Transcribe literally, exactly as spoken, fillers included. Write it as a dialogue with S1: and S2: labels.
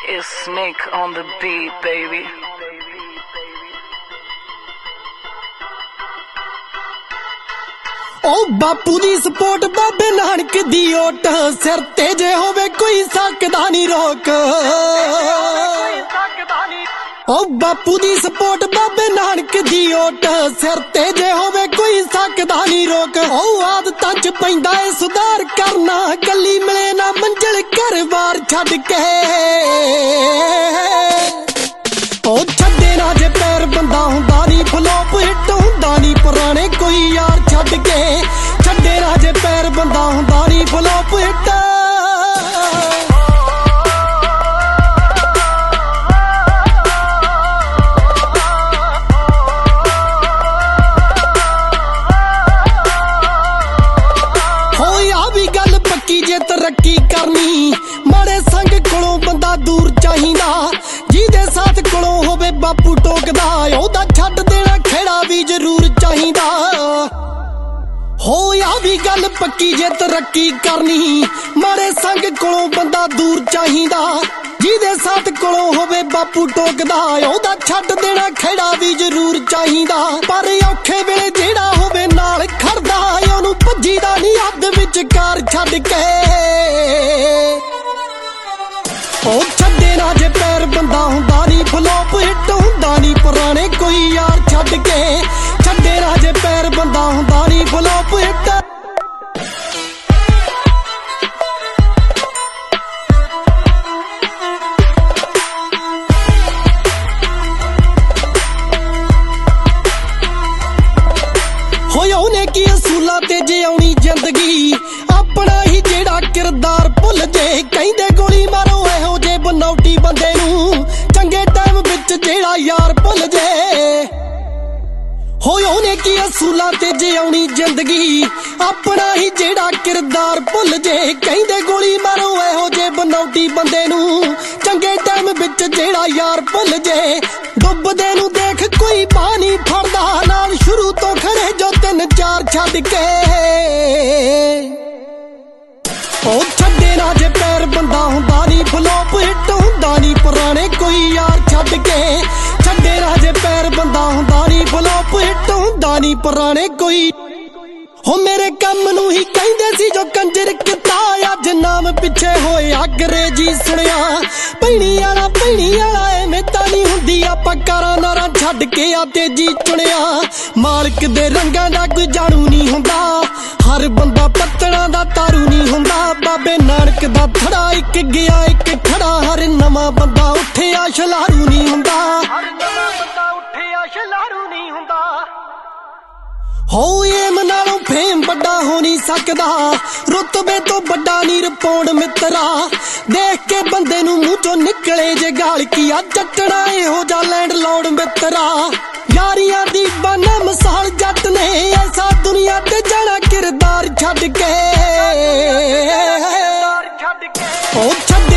S1: It's Snake on the beat, baby.
S2: ओ बापू दी सपोर्ट बाबे नानक दी ओट सिर ते जे होवे कोई सकदा नी रोक। ओ बापू दी सपोर्ट बाबे नानक दी ओट सिर ते जे होवे कोई सकदा नी रोक। ओ आदतां च पैंदा ए सुधार करना गली मिले ना मंजिल घर बार छड्ड के। ओ छड्डे ना जे पैर बंदा हुंदा नी फ्लॉप हिट हुंदा नी पुराने कोई यार छड्ड के। छड्डे ना जे पैर बंदा हुंदा नी फ्लॉप हिट। जे तरक्की करनी माड़े संग कोलों बंदा दूर चाहिदा। जिहदे साथ कोलों होवे बापू टोकदा ओहदा छड्ड देना खेड़ा भी जरूर चाहिदा। होया भी गल पक्की जे तरक्की करनी माड़े संग कोलों बंदा दूर चाहिदा। जिहदे साथ कोलों होवे बापू टोकदा ओहदा छड्ड देना खेड़ा भी जरूर चाहिदा। पर औखे वेले जेड़ा होवे नाल खड़दा ओहनूं भज्जीदा नी हद विचकार छड्ड के। ओ छड्डे ना जे पैर बंदा हुंदा नी फ्लॉप हिट हुंदा नी पुराने कोई यार छड्ड के। छड्डे ना जे पैर बंदा हुंदा नी फ्लॉप हिट। होया उन्हें की असूलां ते जे आउणी जिंदगी अपना ही जेड़ा किरदार भुल जे। कहिंदे गोली मारो इहो जे बनौटी बंदे नूं चंगे टाइम विच जेड़ा यार भुल जे। होया उन्हें की असूलां ते जे आउणी जिंदगी अपना ही जेड़ा किरदार भुल जे। कहिंदे गोली मारो इहो जे बनौटी बंदे नूं चंगे टाइम विच जेड़ा यार भुल जे। डुबदे नूं देख कोई बाह नहीं फड़दा नाल शुरू तो खड़े जो तीन चार छड्ड के। ओ छड्डे ना जे पैर बंदा हुंदा नी फ्लॉप हिट हुंदा नी पुराने कोई यार छड्ड के। छड्डे ना जे पैर बंदा हुंदा नी फ्लॉप हिट हुंदा नी पुराने कोई। हो मेरे कम नूं ही कहिंदे सी जो कंजर किता अज नाम पिछे होए अंग्रेजी सुनिया। भैणी आला भैणी आला एवें तां नी हुंदी आपां कारां नारां छड्ड के आ तेजी चुनिया। मालक दे रंगां दा कोई जाणू नी हुंदा हर बंदा पत्तणां दा तारू नी हुंदा। बाबे नानक दा थड़ा इक गया इक खड़ा हर नवां बंदा उठिया छलारू नी हुंदा। हर नवां बंदा उठिया छलारू नी हुंदा। हो एम नालों फेम बड़ा हो नहीं सकदा रुतबे तो बड़ा नी रिपोर्ट मित्रा। देख के बंदे नूं मूंह चों निकले जे गाल किया जट्टना इहो जा लैंड लॉर्ड मित्रा। यारियां दी बना मिसाल जट ने ऐसा दुनिया ते जाना किरदार छड्ड के। ओ छड्ड